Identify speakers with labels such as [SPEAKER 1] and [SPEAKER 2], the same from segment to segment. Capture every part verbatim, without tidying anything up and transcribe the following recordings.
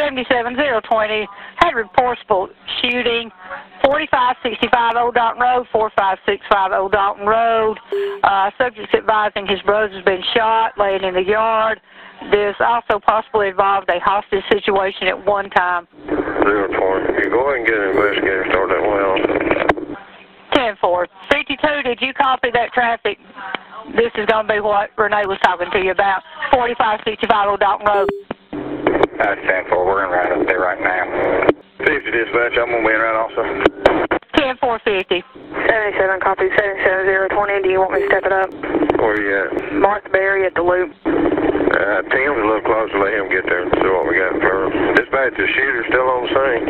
[SPEAKER 1] seventy-seven zero twenty had reportable shooting, forty-five sixty-five Old Dalton Road, forty-five sixty-five Old Dalton Road. Uh, subject's advising his brother's been shot, laying in the yard. This also possibly involved a hostage situation at one time.
[SPEAKER 2] zero twenty. You go ahead and get an investigator start that way on.
[SPEAKER 1] ten four. fifty-two, did you copy that traffic? This is going to be what Renee was talking to you about. forty-five sixty-five Old Dalton Road.
[SPEAKER 3] That's ten four. We're in right up there right now.
[SPEAKER 2] fifty dispatch. I'm going to be in right also.
[SPEAKER 1] ten four fifty.
[SPEAKER 4] seventy-seven, copy seventy-seven zero twenty. Do you want me to step it up?
[SPEAKER 2] Where you at?
[SPEAKER 4] Martha Berry at the Loop.
[SPEAKER 2] Uh, Tim's a little closer. Let him get there and see what we got for him. Dispatch, the shooter's still on the scene.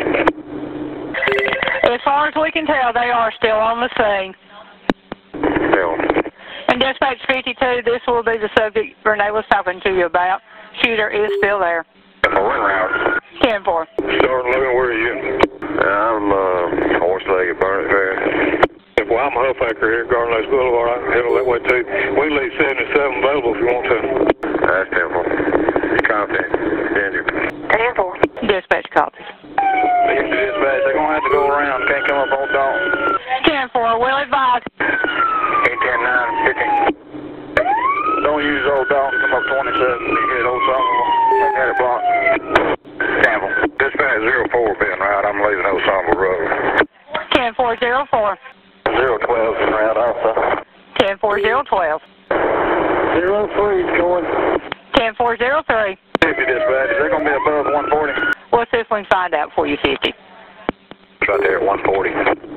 [SPEAKER 1] As far as we can tell, they are still on the scene.
[SPEAKER 2] Still.
[SPEAKER 1] And dispatch fifty-two, this will be the subject Renee was talking to you about. Shooter is still there.
[SPEAKER 2] We're in route.
[SPEAKER 1] ten four.
[SPEAKER 2] Starting looking, where are you? I'm uh, horse-legged, Burnett Ferry.
[SPEAKER 5] Well, I'm a Huffacre here, Garden Lakes Boulevard. I can handle that way too. We can leave seventy-seven available if you want to.
[SPEAKER 2] That's ten four. Copy. Danger.
[SPEAKER 4] ten four.
[SPEAKER 1] Dispatch copy.
[SPEAKER 3] fifty dispatch. They're going to have to go around. Can't come up Old Dalton.
[SPEAKER 1] ten four, will advise.
[SPEAKER 3] eight ten nine fifty. Don't use Old Dalton. Come up twenty-seven. You hit Old Summerville. I had it blocked. Campbell.
[SPEAKER 2] Dispatch zero four being right. I'm leaving Old Summerville Road.
[SPEAKER 1] ten four zero four.
[SPEAKER 3] zero twelve in route also.
[SPEAKER 1] ten four zero twelve.
[SPEAKER 3] zero three is going.
[SPEAKER 1] ten four zero three.
[SPEAKER 3] fifty dispatch. They're going to be above one forty.
[SPEAKER 1] We'll see if we can find out for you, fifty.
[SPEAKER 3] It's right there at one forty.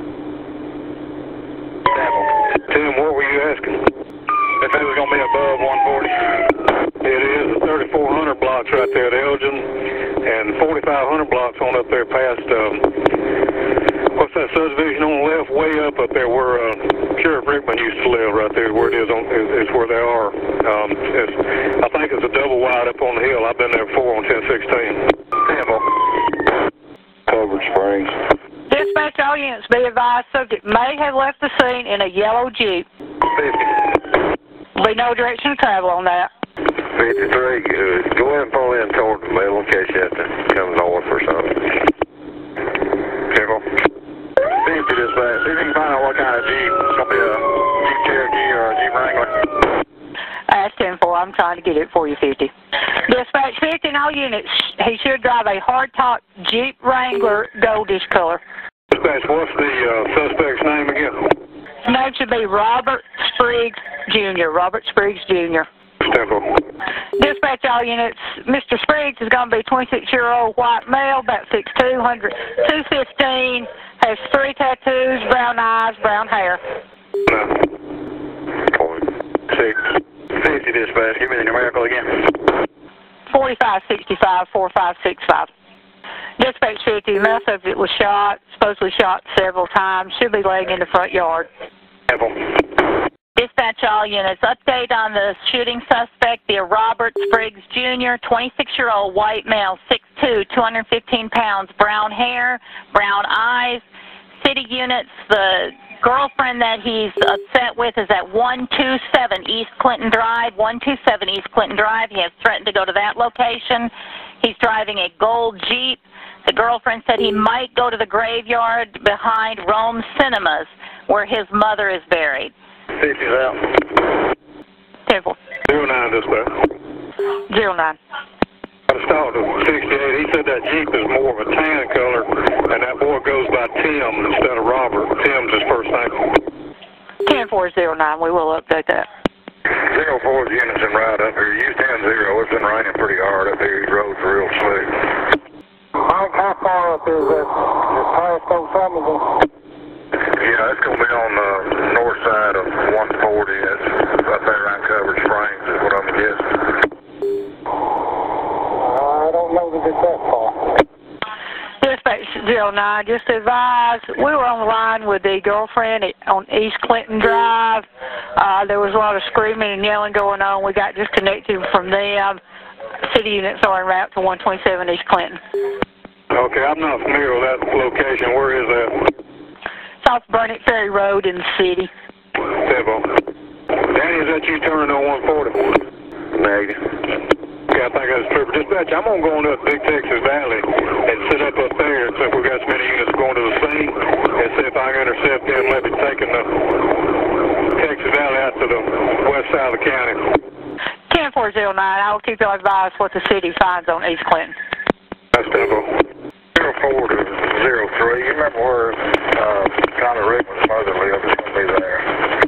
[SPEAKER 5] Tim, what were you asking?
[SPEAKER 3] If it was going to be above one forty.
[SPEAKER 5] It is the thirty-four hundred blocks right there at Elgin and forty-five hundred blocks on up there past, um, what's that subdivision on the left, way up up there where uh, Sheriff Rickman used to live right there, where it is, on, is, is where they are. Um, it's, I think it's a double wide up on the hill. I've been there before on ten sixteen.
[SPEAKER 3] Campbell.
[SPEAKER 2] Covered Springs.
[SPEAKER 1] Dispatch all units, be advised, subject may have left the scene in a yellow Jeep.
[SPEAKER 3] fifty.
[SPEAKER 1] Be no direction of travel on that.
[SPEAKER 2] fifty-three, good. Go ahead and pull in toward the middle in case you have to come north or something.
[SPEAKER 3] Careful. fifty dispatch. See if you can find out what kind of Jeep. It's going to be a Jeep Cherokee or a Jeep Wrangler.
[SPEAKER 1] That's ten four. I'm trying to get it for you, fifty. Dispatch fifty in all units. He should drive a hardtop Jeep Wrangler goldish color.
[SPEAKER 5] Dispatch, what's the uh, suspect's name again?
[SPEAKER 1] His name should be Robert Spriggs Junior Robert Spriggs Junior
[SPEAKER 5] Temple.
[SPEAKER 1] Dispatch all units. Mister Spriggs is going to be twenty-six-year-old white male, about six two, two fifteen, has three tattoos, brown eyes, brown hair.
[SPEAKER 5] No.
[SPEAKER 2] Point
[SPEAKER 3] Six. fifty dispatch. Give me the numerical again.
[SPEAKER 1] forty-five sixty-five, forty-five sixty-five. Dispatch fifty, the male subject was shot, supposedly shot several times, should be laying in the front yard.
[SPEAKER 3] Temple.
[SPEAKER 6] Dispatch all units. Update on the shooting suspect, the Robert Spriggs Junior, twenty-six-year-old white male, six two, two hundred fifteen pounds, brown hair, brown eyes. City units, the girlfriend that he's upset with is at one two seven East Clinton Drive, one two seven East Clinton Drive. He has threatened to go to that location. He's driving a gold Jeep. The girlfriend said he might go to the graveyard behind Rome Cinemas, where his mother is buried.
[SPEAKER 3] fifty's out.
[SPEAKER 1] Temple.
[SPEAKER 5] Zero nine dispatch.
[SPEAKER 1] Zero nine.
[SPEAKER 5] I just talked to sixty-eight. He said that Jeep is more of a tan color, and that boy goes by Tim instead of Robert. Tim's his first name.
[SPEAKER 1] ten four zero nine. We will update that.
[SPEAKER 2] zero four's units in right up here. Use ten zero. It's been raining pretty hard up here. These roads are real slick.
[SPEAKER 3] Mike, how far up is that? Is past Old Summerville?
[SPEAKER 2] Yeah, it's going to be on the north side of one forty. That's up there around Covered Springs is what I'm guessing.
[SPEAKER 3] I don't know that it's that far.
[SPEAKER 1] Dispatch zero nine, just advise, we were on the line with the girlfriend at, on East Clinton Drive. Uh, there was a lot of screaming and yelling going on. We got disconnected from them. City units are en route to one twenty-seven East Clinton.
[SPEAKER 5] Okay, I'm not familiar with that location. Where is that?
[SPEAKER 1] South Burnett Ferry Road in the city.
[SPEAKER 5] Temple. Danny, is that you turning on one forty?
[SPEAKER 2] Negative.
[SPEAKER 5] Yeah, I think that's true. Dispatch, I'm going to go on up Big Texas Valley and sit up up there since we've got so many units going to the scene and see if I can intercept them, maybe taking the Texas Valley out to the west side of the county.
[SPEAKER 1] ten four zero nine, I will keep you advised what the city finds on East Clinton.
[SPEAKER 5] That's tempo.
[SPEAKER 2] zero four to zero three. You remember where uh, Connie Rickman's mother lives? It's going to be there.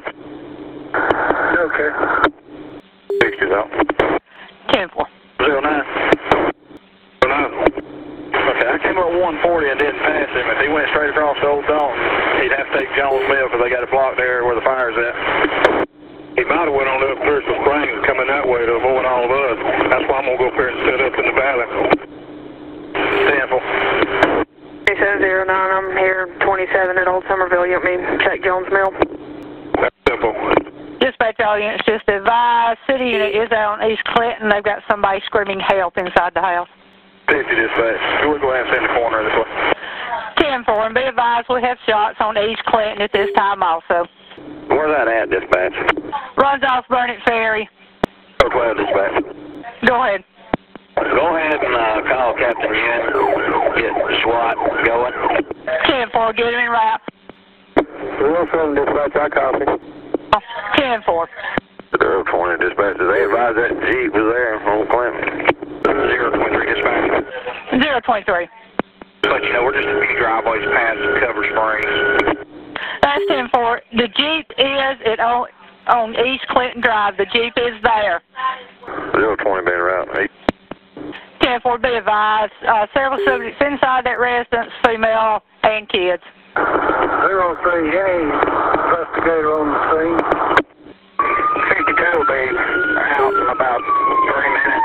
[SPEAKER 2] Okay. sixty's out.
[SPEAKER 1] ten four.
[SPEAKER 3] zero nine.
[SPEAKER 5] zero nine.
[SPEAKER 3] Okay, I came up one forty and didn't pass him. If he went straight across the Old Dalton, he'd have to take Jones Mill because they got a block there where the fire's at.
[SPEAKER 5] He might have went on up Crystal Springs coming that way to avoid all of us. That's why I'm going to go up here and sit up in the valley.
[SPEAKER 3] Sample.
[SPEAKER 4] seven zero nine, I'm here, twenty-seven at Old Somerville. You want me to check Jones Mill?
[SPEAKER 5] That's simple.
[SPEAKER 1] Dispatch all units, just advise, city unit is out on East Clinton. They've got somebody screaming help inside the house.
[SPEAKER 3] fifty dispatch. We'll go ahead and send the corner this way.
[SPEAKER 1] ten four, and be advised we have shots on East Clinton at this time also.
[SPEAKER 3] Where's that at, dispatch?
[SPEAKER 1] Runs off Burnett Ferry.
[SPEAKER 3] zero twelve dispatch.
[SPEAKER 1] Go ahead.
[SPEAKER 3] Go ahead and uh, call Captain Yen. Get SWAT going.
[SPEAKER 1] ten four, get him in wrap.
[SPEAKER 3] zero seven dispatch, I copy.
[SPEAKER 1] ten four.
[SPEAKER 3] zero twenty dispatch. They advised that Jeep was there on Clinton. zero twenty-three dispatch.
[SPEAKER 1] zero twenty-three.
[SPEAKER 3] But you know, we're just a few driveways past Cover Springs.
[SPEAKER 1] That's ten four. The Jeep is at on, on East Clinton Drive. The Jeep is there.
[SPEAKER 3] zero twenty being around.
[SPEAKER 1] ten four, be advised. Uh, several subjects inside that residence, female and kids.
[SPEAKER 2] zero three, any investigator on the scene?
[SPEAKER 3] fifty-two will be out in about three minutes.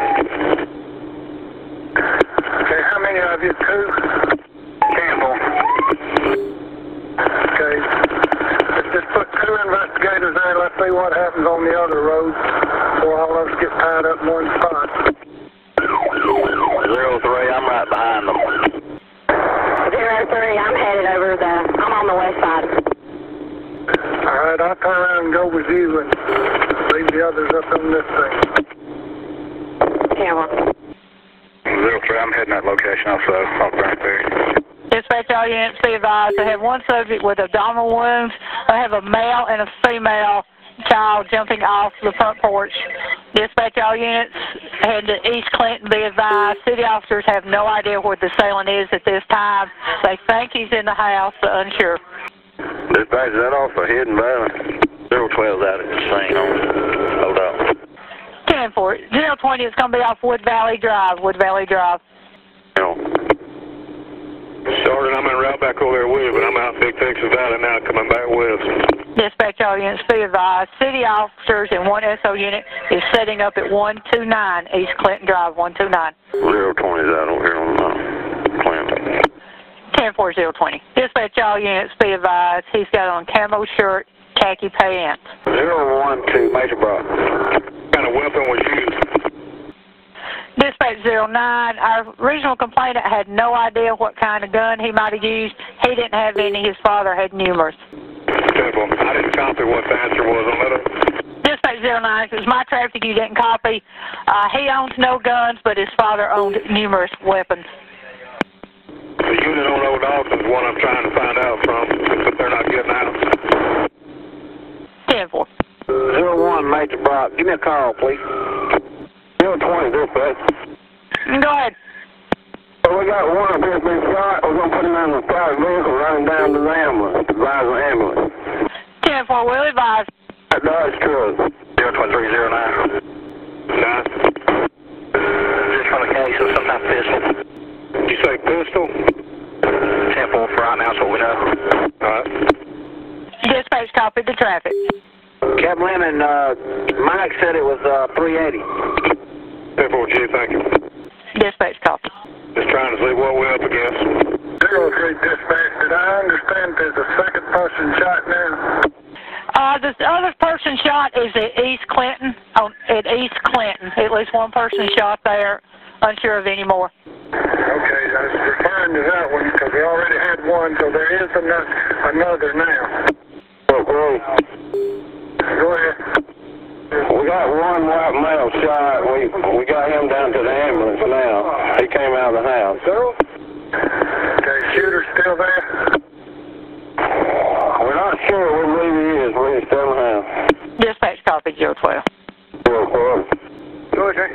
[SPEAKER 2] Okay, how many of you? Two?
[SPEAKER 3] Campbell.
[SPEAKER 2] Okay. Let's just put two investigators there. Let's see what happens on the other road before all of us get tied up in one spot.
[SPEAKER 3] zero three, I'm right behind them.
[SPEAKER 4] zero three, I'm headed over the, I'm on the west side.
[SPEAKER 2] All right, I'll turn around and go with you and leave the others up on this thing.
[SPEAKER 4] Camera.
[SPEAKER 3] zero three, I'm heading that location also. I'll turn there.
[SPEAKER 1] Dispatch all units, be advised. I have one subject with abdominal wounds. I have a male and a female child jumping off the front porch. Dispatch all units, head to East Clinton, be advised. City officers have no idea where the assailant is at this time. They think he's in the house, but unsure.
[SPEAKER 3] Dispatch, is that off a hidden valley? zero twelve's out at the scene on Hold up.
[SPEAKER 1] ten four. zero twenty, it's going to be off Wood Valley Drive. Wood Valley Drive.
[SPEAKER 3] No.
[SPEAKER 5] Sergeant, I'm en route back over there with you, but I'm out in Big Texas Valley now coming back west.
[SPEAKER 1] Dispatch all units, be advised. City officers in one S O unit is setting up at one two nine East Clinton Drive, one two nine.
[SPEAKER 3] zero twenty's out over here on uh, Clinton.
[SPEAKER 1] ten four zero twenty. Dispatch all units, be advised. He's got on camo shirt, khaki pants.
[SPEAKER 3] zero one two, Major Brock.
[SPEAKER 5] What kind of weapon was used?
[SPEAKER 1] Dispatch zero nine, our regional complainant had no idea what kind of gun he might have used. He didn't have any. His father had numerous.
[SPEAKER 5] Simple. I didn't copy what the answer was on that.
[SPEAKER 1] Dispatch zero nine, if it's my traffic you didn't copy. Uh, he owns no guns, but his father owned numerous weapons.
[SPEAKER 5] The unit on Old Dalton is one I'm trying to find out from, but they're not getting out.
[SPEAKER 1] ten four.
[SPEAKER 3] zero one, Major Brock. Give me a call, please. zero twenty, dispatch.
[SPEAKER 1] Go ahead.
[SPEAKER 3] Well, we got one up here been shot. We're going to put him in the private vehicle running down to the ambulance, advise the ambulance.
[SPEAKER 1] ten four, we'll advise.
[SPEAKER 3] That Dodge truck. zero two three zero nine.
[SPEAKER 5] Nine.
[SPEAKER 3] Just from the case of some type of pistol.
[SPEAKER 5] Did you say pistol?
[SPEAKER 3] Temple for right now, that's what we know.
[SPEAKER 5] All right.
[SPEAKER 1] Dispatch copied the traffic.
[SPEAKER 3] Cap Lemon, uh, Mike said it was uh, three eighty.
[SPEAKER 5] ten four G, thank you.
[SPEAKER 1] Dispatch copy.
[SPEAKER 5] Just trying to see what we're up against.
[SPEAKER 2] Zero three dispatch, did I understand there's a second person shot now?
[SPEAKER 1] Uh, the other person shot is at East Clinton, on, at East Clinton. At least one person shot there. Unsure of any more.
[SPEAKER 2] Okay, I was referring to that one because we already had one, so there is another, another now.
[SPEAKER 3] Oh, great.
[SPEAKER 2] Go ahead.
[SPEAKER 3] We got one white male shot. We we got him down to the ambulance now. He came out of the house.
[SPEAKER 2] Okay, shooter's still there?
[SPEAKER 3] We're not sure. We believe he is. We're still in the house.
[SPEAKER 6] Dispatch copy, zero twelve.
[SPEAKER 3] zero twelve.
[SPEAKER 2] Go ahead.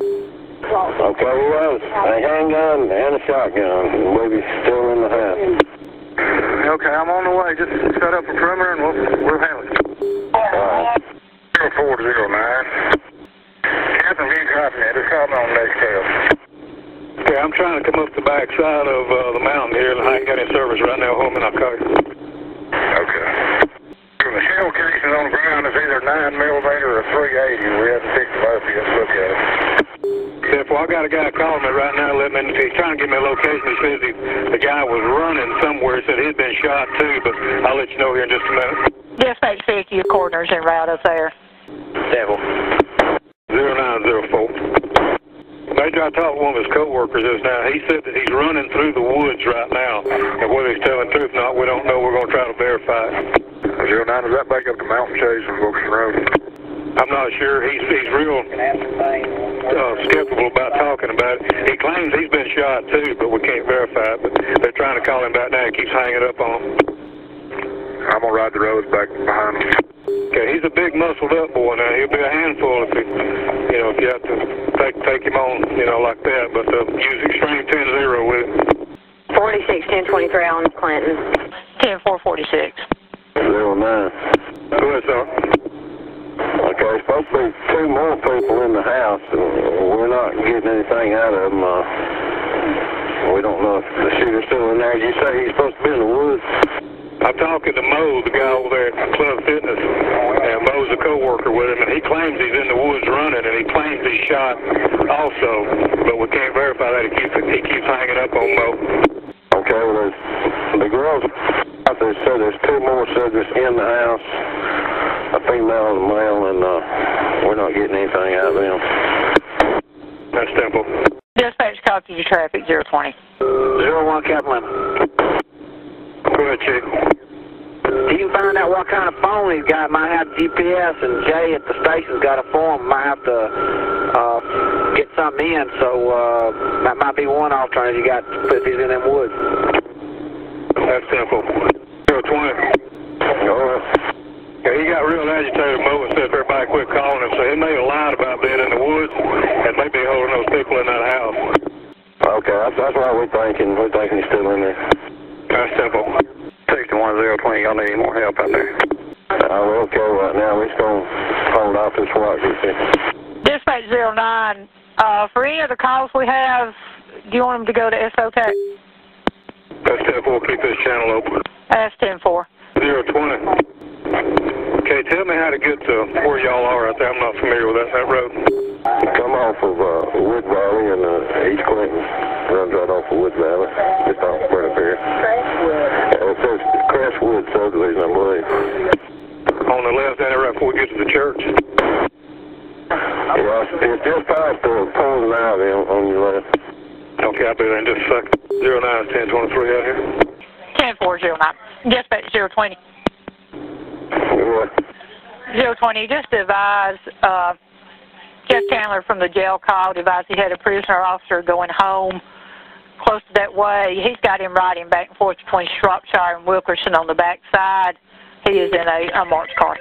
[SPEAKER 3] Okay, he has a handgun and a shotgun. We believe he's still in the house.
[SPEAKER 2] Okay, I'm on the way. Just set up a perimeter and we'll, we'll handle it.
[SPEAKER 3] Alright.
[SPEAKER 2] zero four zero nine. Captain, you copy me. Just call me on the next tail.
[SPEAKER 5] Okay, I'm trying to come up the back side of uh, the mountain here, and I ain't got any service right now. Hold me, I'll call you.
[SPEAKER 2] Okay. The shell casing on the ground is either nine millimeter or three eighty. We haven't picked them up yet. Look at it.
[SPEAKER 5] Yeah, well, I got a guy calling me right now. Let me, he's trying to give me a location. He says he, the guy was running somewhere. He said he'd been shot too, but I'll let you know here in just a minute.
[SPEAKER 6] Dispatch fifty, your coroner's en route up there.
[SPEAKER 3] Devil.
[SPEAKER 5] zero nine zero four. Major, I talked to one of his co-workers just now. He said that he's running through the woods right now. And whether he's telling the truth or not, we don't know. We're going to try to verify it.
[SPEAKER 2] zero nine, is that back up to Mountain Chase and Wilkerson Road?
[SPEAKER 5] I'm not sure. He's he's real uh, skeptical about talking about it. He claims he's been shot too, but we can't verify it. But they're trying to call him back now. He keeps hanging up on him.
[SPEAKER 2] I'm going to ride the roads back behind him.
[SPEAKER 5] Okay, he's a big muscled up boy now. He'll be a handful if he, you know, if you have to take take him on, you know, like that. But uh, use extreme ten zero with him.
[SPEAKER 4] forty-six, ten twenty-three on Clinton.
[SPEAKER 6] ten four forty-six.
[SPEAKER 3] zero nine.
[SPEAKER 5] Go ahead, sir.
[SPEAKER 3] Okay, there's supposed to be two more people in the house, and we're not getting anything out of them. Uh, we don't know if the shooter's still in there. You say he's supposed to be in the woods?
[SPEAKER 5] I'm talking to Mo, the guy over there at Club Fitness, and Mo's a co-worker with him, and he claims he's in the woods running, and he claims he's shot also, but we can't verify that. He keeps he keeps hanging up on Mo.
[SPEAKER 3] Okay, well, there's, the girls out there said there's two more subjects in the house, a female and a male, and uh, we're not getting anything out of them.
[SPEAKER 5] That's simple.
[SPEAKER 6] Dispatch copy your traffic, zero twenty.
[SPEAKER 3] zero one Kaplan.
[SPEAKER 5] Go ahead, Chief.
[SPEAKER 7] You can find out what kind of phone he's got. Might have G P S, and Jay at the station's got a form. Might have to uh, get something in, so uh, that might be one alternative you got if he's in them woods.
[SPEAKER 5] That's simple. zero twenty.
[SPEAKER 3] Go ahead.
[SPEAKER 5] Yeah, he got real agitated, Mo, and said everybody quit calling him, so he may have lied about being in the woods and maybe holding those people in that house.
[SPEAKER 3] Okay, that's, that's why we're thinking. We're thinking he's still in there.
[SPEAKER 5] That's simple.
[SPEAKER 2] sixty-one zero twenty, y'all need any more help out there?
[SPEAKER 3] Uh, we're okay right now. We're just going to hold off this SWAT group here.
[SPEAKER 6] Dispatch zero nine, uh, for any of the calls we have, do you want them to go to S O T E C?
[SPEAKER 5] That's ten four. Keep this channel open.
[SPEAKER 6] That's ten four.
[SPEAKER 5] zero twenty. Okay, tell me how to get to where y'all are out there. I'm not familiar with that, that road.
[SPEAKER 3] Come off of uh, Wood Valley and uh, East Clinton. Runs right off of Wood Valley. Just off right up here. Uh, it says Crestwood subdivision, I believe.
[SPEAKER 5] On the left, down there right before we get to the church.
[SPEAKER 3] Yeah, it's just past the Poland Avenue on, on your left.
[SPEAKER 5] Okay, I'll be there in just a second. zero nine ten twenty-three out here.
[SPEAKER 6] ten four zero nine. Dispatch zero twenty.
[SPEAKER 3] Yeah.
[SPEAKER 6] zero twenty, just advise, uh, Jeff Chandler from the jail called, advised he had a prisoner officer going home close to that way. He's got him riding back and forth between Shropshire and Wilkerson on the back side. He is in a unmarked car.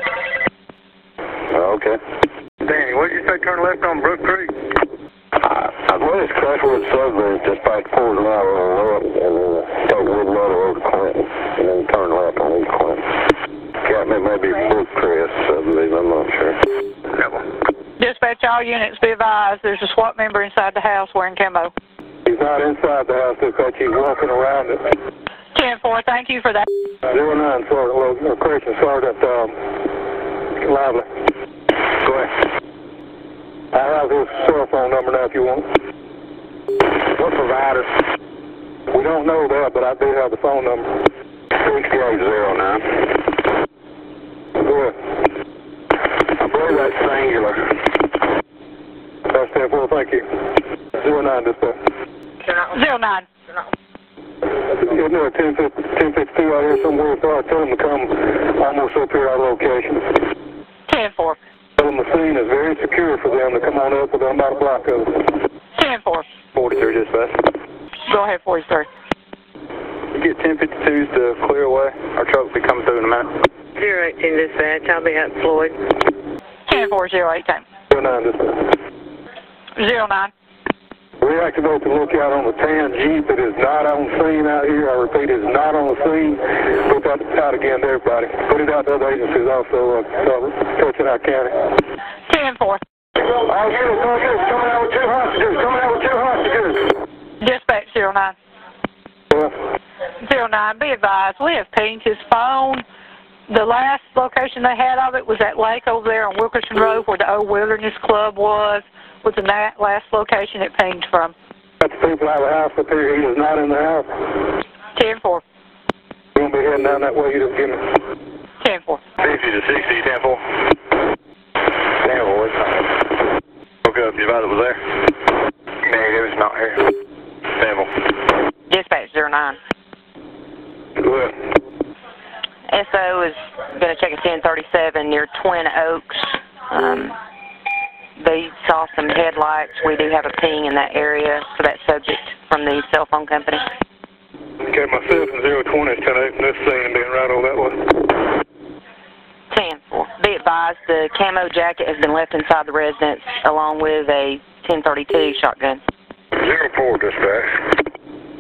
[SPEAKER 3] Oh, okay.
[SPEAKER 2] Danny, what did you say turn left on Brook Creek?
[SPEAKER 3] I, I believe it's Crestwood subdivision, just past Poland Avenue on the left, and then uh, take Wood Valley over to Clinton, and then turn left on East Clinton. Yeah, maybe Brook Crest subdivision, I'm not sure.
[SPEAKER 6] Dispatch all units, be advised, there's a SWAT member inside the house wearing camo.
[SPEAKER 3] He's not inside the house because he's walking around it.
[SPEAKER 6] ten four, thank you for that.
[SPEAKER 3] zero nine, Sergeant Logan, or correction, Sergeant um, Lively. Go ahead. I have his cell phone number now if you want. What provider? We don't know that, but I do have the phone number. sixty-eight zero nine. Go ahead. I believe that's singular. That's ten four, thank you. zero nine, dispatch.
[SPEAKER 6] zero nine.
[SPEAKER 3] Yeah, no, ten fifty-two out here somewhere, so I told him to come almost up here at our location.
[SPEAKER 6] ten four.
[SPEAKER 3] Tell him from the scene is very secure for them to come on up within about a block of us.
[SPEAKER 6] ten four.
[SPEAKER 5] forty-three dispatch.
[SPEAKER 6] Go ahead, forty-three.
[SPEAKER 5] You get ten fifty-twos to clear away. Our truck will be coming through in a minute.
[SPEAKER 4] zero eighteen dispatch, I'll be at Floyd.
[SPEAKER 6] ten four, zero eighteen.
[SPEAKER 3] zero nine dispatch.
[SPEAKER 6] zero nine.
[SPEAKER 3] Reactivate the lookout on the tan Jeep. It is not on scene out here. I repeat, it is not on the scene. Put that out again to everybody. Put it out to other agencies also, uh, uh, touching our county.
[SPEAKER 6] ten four.
[SPEAKER 3] All units, all units, coming out with two hostages, coming out with two hostages.
[SPEAKER 6] Dispatch zero nine.
[SPEAKER 3] Yeah.
[SPEAKER 6] zero nine, be advised, we have pinged his phone. The last location they had of it was that lake over there on Wilkerson Road where the old Wilderness Club was, was the last location it pinged from.
[SPEAKER 3] That's the people out of the house up here. He is not in the house.
[SPEAKER 6] ten four.
[SPEAKER 3] We're going to be heading down that way. You just give me.
[SPEAKER 6] ten four.
[SPEAKER 5] fifty to sixty, ten four. ten four, it's not. Okay, you advised it was there? Negative, it's not here. ten four.
[SPEAKER 6] Dispatch zero nine.
[SPEAKER 3] Go ahead.
[SPEAKER 6] S O is going to check a ten thirty-seven near Twin Oaks. Um, they saw some headlights. We do have a ping in that area for that subject from the cell phone company.
[SPEAKER 5] Okay, myself and zero twenty is ten eight from this scene being right over that way.
[SPEAKER 6] ten four. Be advised, the camo jacket has been left inside the residence along with a ten thirty-two shotgun.
[SPEAKER 2] zero four dispatch.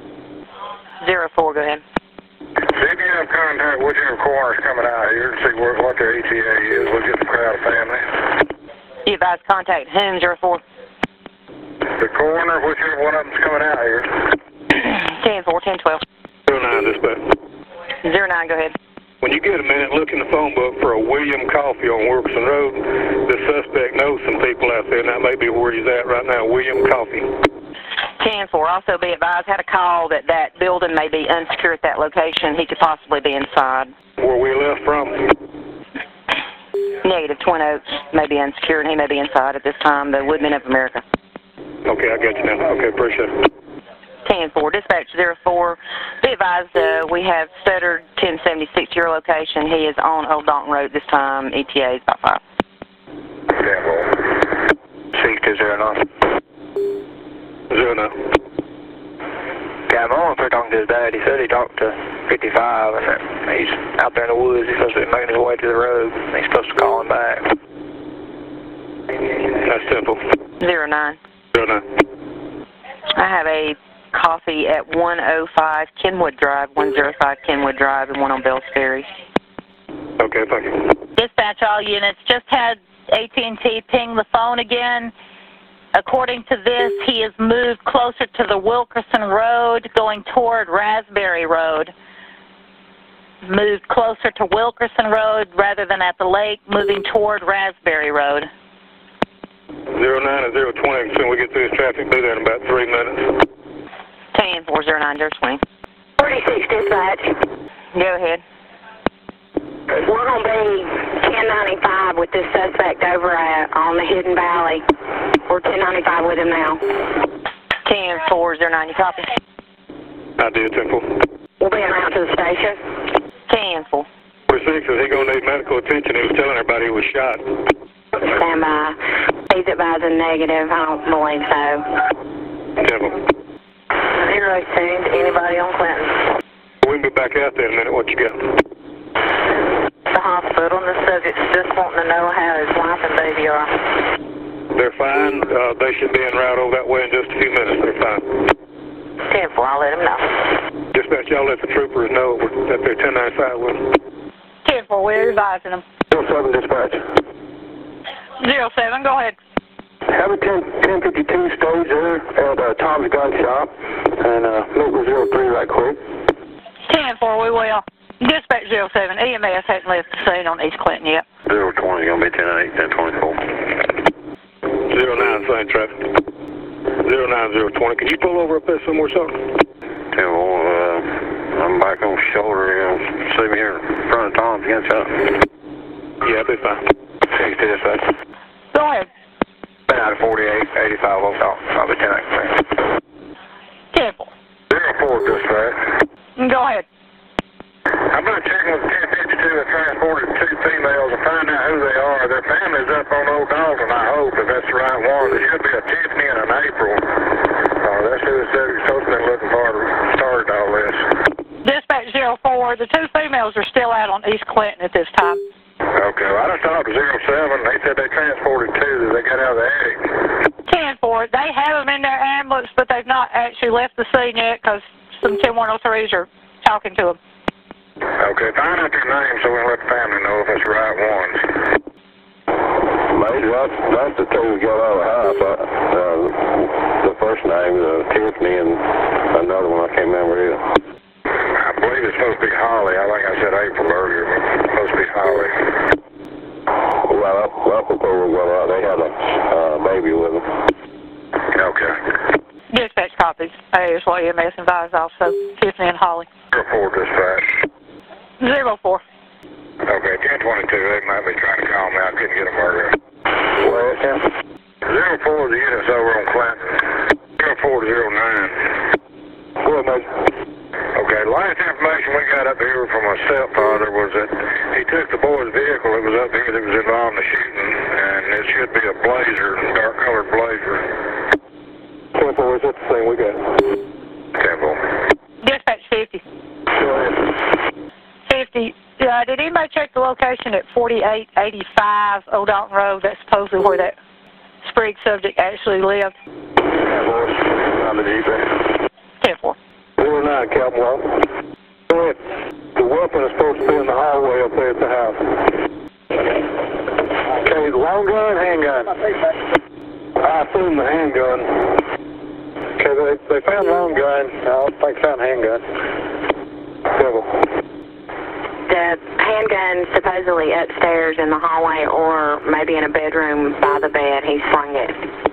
[SPEAKER 6] zero four, go ahead.
[SPEAKER 2] See if you have contact with your coroners coming out here and see what, what their E T A is. We'll get the crowd family.
[SPEAKER 6] Be advised, contact whom, zero four?
[SPEAKER 2] The coroner, whichever one of them's coming out here.
[SPEAKER 6] ten four, ten twelve.
[SPEAKER 5] zero nine dispatch.
[SPEAKER 6] zero nine, go ahead.
[SPEAKER 5] When you get a minute, look in the phone book for a William Coffee on Wilkerson Road. The suspect knows some people out there, and that may be where he's at right now, William Coffee.
[SPEAKER 6] ten four, also be advised, had a call that that building may be unsecured at that location. He could possibly be inside.
[SPEAKER 5] Where we left from?
[SPEAKER 6] Negative, Twin Oaks may be unsecured, and he may be inside at this time, the Woodmen of America.
[SPEAKER 5] Okay, I got you now. Okay, appreciate it.
[SPEAKER 6] ten four, dispatch zero four. Be advised, uh, we have Sutter ten seventy-six to your location. He is on Old Dalton Road this time. E T A is about five.
[SPEAKER 2] ten four.
[SPEAKER 7] six two zero nine.
[SPEAKER 5] Zero nine.
[SPEAKER 7] Yeah, I'm on for talking to his dad. He said he talked to fifty-five, and that he's out there in the woods. He's supposed to be making his way to the road, and he's supposed to call him back.
[SPEAKER 5] That's simple.
[SPEAKER 6] Zero nine.
[SPEAKER 5] Zero nine.
[SPEAKER 6] I have a coffee at one oh five Kenwood Drive, one oh five Kenwood Drive, and one on Bells Ferry.
[SPEAKER 5] Okay, thank you.
[SPEAKER 6] Dispatch all units. Just had A T and T ping the phone again. According to this, he has moved closer to the Wilkerson Road, going toward Raspberry Road. Moved closer to Wilkerson Road rather than at the lake, moving toward Raspberry Road.
[SPEAKER 5] Zero nine and zero twenty. Soon we get through this traffic, be there in about three minutes.
[SPEAKER 6] ten four zero nine zero twenty.
[SPEAKER 1] forty-six dispatch.
[SPEAKER 6] Go ahead.
[SPEAKER 1] We're going to be ten ninety-five with this suspect over at, on the Hidden Valley. We're ten ninety-five with him now.
[SPEAKER 6] ten four zero nine, you copy?
[SPEAKER 5] I did, ten four.
[SPEAKER 1] We'll be around to the station.
[SPEAKER 6] ten four.
[SPEAKER 5] forty-six, is he going to need medical attention? He was telling everybody he was shot.
[SPEAKER 1] Stand by. He's advising negative. I don't believe so.
[SPEAKER 5] ten four.
[SPEAKER 1] Zero two to anybody on Clinton.
[SPEAKER 5] We can be back out there in a minute. What you got?
[SPEAKER 1] The hospital and the subject's just wanting to know how his wife and baby are.
[SPEAKER 5] They're fine. Uh, they should be en route over that way in just a few minutes. They're fine.
[SPEAKER 1] ten four, I'll let him know.
[SPEAKER 5] Dispatch, y'all let the troopers know that they're ten ninety-five with them.
[SPEAKER 6] ten four, we're advising them.
[SPEAKER 3] zero seven dispatch.
[SPEAKER 6] zero seven, go ahead.
[SPEAKER 3] Have a ten fifty-two stage there at uh, Tom's Gun Shop, and uh, meet with zero three right quick.
[SPEAKER 6] ten four, we will. Dispatch zero seven, E M S hasn't left the scene on East Clinton yet.
[SPEAKER 2] zero twenty, going to be ten eight, ten twenty-four.
[SPEAKER 5] zero nine, same traffic. zero nine, zero twenty. Can you pull over up there somewhere, sir?
[SPEAKER 2] ten four, uh, I'm back on shoulder. You know, see me here in front of Tom's Gun Shop.
[SPEAKER 5] Yeah, I'll be fine.
[SPEAKER 2] six two dispatch.
[SPEAKER 6] Go ahead.
[SPEAKER 2] Been out of forty-eight, eighty-five, oh, I'll be ten eight.
[SPEAKER 6] ten four.
[SPEAKER 2] zero four dispatch.
[SPEAKER 6] Go ahead.
[SPEAKER 2] I'm going to check with ten fifty-two that transported two females and find out who they are. Their family's up on Old
[SPEAKER 1] on East Clinton at this time.
[SPEAKER 2] Okay, well, I just talked to zero seven. They said they transported two that they got out of the attic.
[SPEAKER 1] ten four, they have them in their ambulance, but they've not actually left the scene yet because some ten one oh threes are talking to them.
[SPEAKER 2] Okay, find out their names so we can let the family know if it's the right ones.
[SPEAKER 3] Maybe that's, that's the two we got out of the house. Uh, uh, the first name, uh, Tiffany, and another one I can't remember either.
[SPEAKER 2] I believe it's supposed to be Holly. I think I said April earlier, but it's supposed to be Holly.
[SPEAKER 3] Well, up, up before we got out, they had a uh, baby with them.
[SPEAKER 2] Okay.
[SPEAKER 1] Dispatch copies. A is what E M S advised also. Tiffany and Holly.
[SPEAKER 2] Zero four dispatch.
[SPEAKER 1] Zero four.
[SPEAKER 2] Okay, ten twenty-two. They might be trying to call me. I couldn't get them earlier.
[SPEAKER 3] Where is it?
[SPEAKER 2] Zero four is the units over on Clinton. Zero four to zero nine.
[SPEAKER 3] Go ahead, Major.
[SPEAKER 2] Okay, the last information we got up here from my stepfather was that he took the boy's vehicle that was up here that was involved in the shooting, and it should be a Blazer, dark colored Blazer.
[SPEAKER 3] ten four, is that the thing we got?
[SPEAKER 2] Temple.
[SPEAKER 1] Dispatch fifty.
[SPEAKER 3] Go ahead.
[SPEAKER 1] fifty. Uh, did anybody check the location at forty-eight eighty-five Old Dalton Road? That's supposedly where that Spriggs subject actually lived.
[SPEAKER 3] Yeah, boys. I'm the G P.
[SPEAKER 1] ten four.
[SPEAKER 3] zero nine, Captain Walk. Go ahead. The weapon is supposed to be in the hallway up there at the house. Okay, long gun, handgun? I assume the handgun. Okay, they, they found long gun. I don't think they found handgun. Civil.
[SPEAKER 4] The handgun supposedly upstairs in the hallway or maybe in a bedroom by the bed. He slung it.